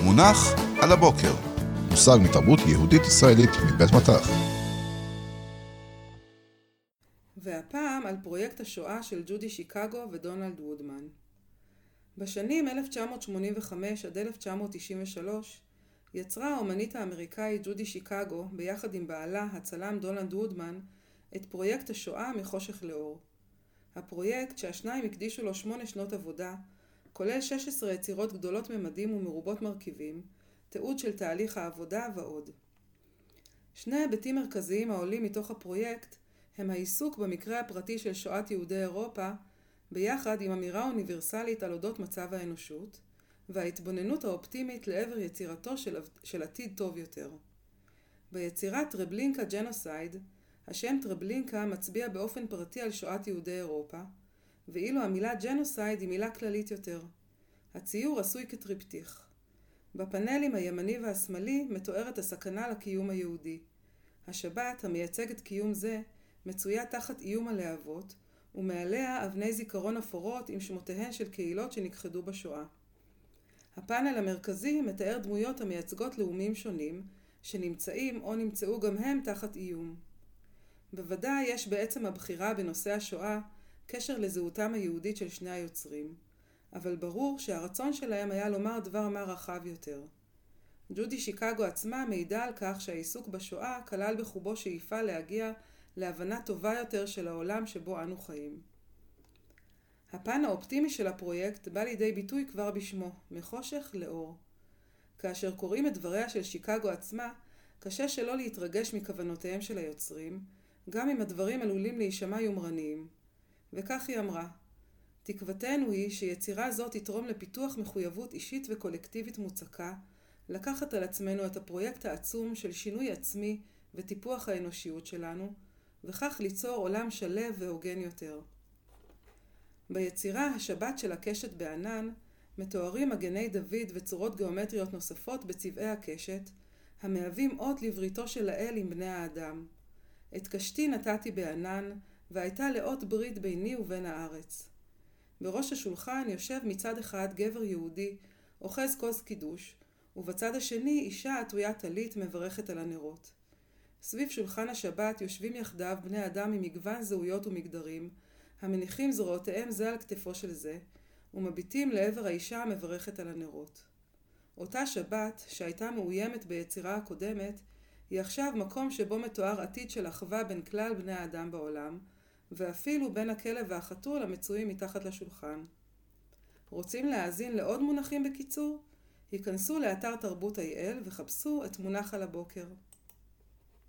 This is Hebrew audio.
מונח על הבוקר. מושג מתרבות יהודית ישראלית מבית מטח. והפעם על פרויקט השואה של ג'ודי שיקגו ודונלד וודמן. בשנים 1985 עד 1993 יצרה האומנית האמריקאית ג'ודי שיקגו ביחד עם בעלה הצלם דונלד וודמן את פרויקט השואה מחושך לאור. הפרויקט שהשניים הקדישו לו 8 שנות עבודה כולל 16 יצירות גדולות ממדים ומרובות מרכיבים, תיעוד של תהליך העבודה ועוד. שני היבטים מרכזיים העולים מתוך הפרויקט הם העיסוק במקרה הפרטי של שואת יהודי אירופה ביחד עם אמירה אוניברסלית על אודות מצב האנושות וההתבוננות האופטימית לעבר יצירתו של עתיד טוב יותר. ביצירת טרבלינקה ג'נוסייד, השם טרבלינקה מצביע באופן פרטי על שואת יהודי אירופה, ואילו המילה ג'נוסייד היא מילה כללית יותר. הציור עשוי כטריפטיך. בפאנלים הימני והשמאלי מתוארת הסכנה לקיום היהודי. השבת, המייצגת קיום זה, מצויה תחת איום הלהבות, ומעליה אבני זיכרון אפורות עם שמותיהן של קהילות שנכחדו בשואה. הפאנל המרכזי מתאר דמויות המייצגות לאומים שונים, שנמצאים או נמצאו גם הם תחת איום. בוודאי יש בעצם הבחירה בנושא השואה קשר לזהותם היהודית של שני היוצרים, אבל ברור שהרצון שלהם היה לומר דבר מה רחב יותר. ג'ודי שיקגו עצמה מעידה על כך שהעיסוק בשואה כלל בחובו שאיפה להגיע להבנה טובה יותר של העולם שבו אנו חיים. הפן האופטימי של הפרויקט בא לידי ביטוי כבר בשמו, מחושך לאור. כאשר קוראים את דבריה של שיקגו עצמה, קשה שלא להתרגש מכוונותיהם של היוצרים, גם אם הדברים עלולים להישמע יומרניים. וכך היא אמרה, תקוותנו היא שיצירה זו תתרום לפיתוח מחויבות אישית וקולקטיבית מוצקה, לקחת על עצמנו את הפרויקט העצום של שינוי עצמי וטיפוח האנושיות שלנו, וכך ליצור עולם שלב והוגן יותר. ביצירה השבת של הקשת בענן, מתוארים מגני דוד וצורות גיאומטריות נוספות בצבעי הקשת, המהווים אות לבריתו של האל עם בני האדם. את קשתי נתתי בענן, והייתה לאות ברית ביני ובין הארץ. בראש השולחן יושב מצד אחד גבר יהודי, אוחז כוס קידוש, ובצד השני אישה עטוית טלית מברכת על הנרות. סביב שולחן השבת יושבים יחדיו בני אדם ממגוון זהויות ומגדרים, המניחים זרועותיהם זה על כתפו של זה, ומביטים לעבר האישה המברכת על הנרות. אותה שבת, שהייתה מאוימת ביצירה הקודמת, היא עכשיו מקום שבו מתואר עתיד של אחווה בין כלל בני האדם בעולם, ואפילו בין הכלב והחתול המצויים מתחת לשולחן. רוצים להאזין לעוד מונחים בקיצור? היכנסו לאתר תרבות IL וחפשו את מונח על הבוקר.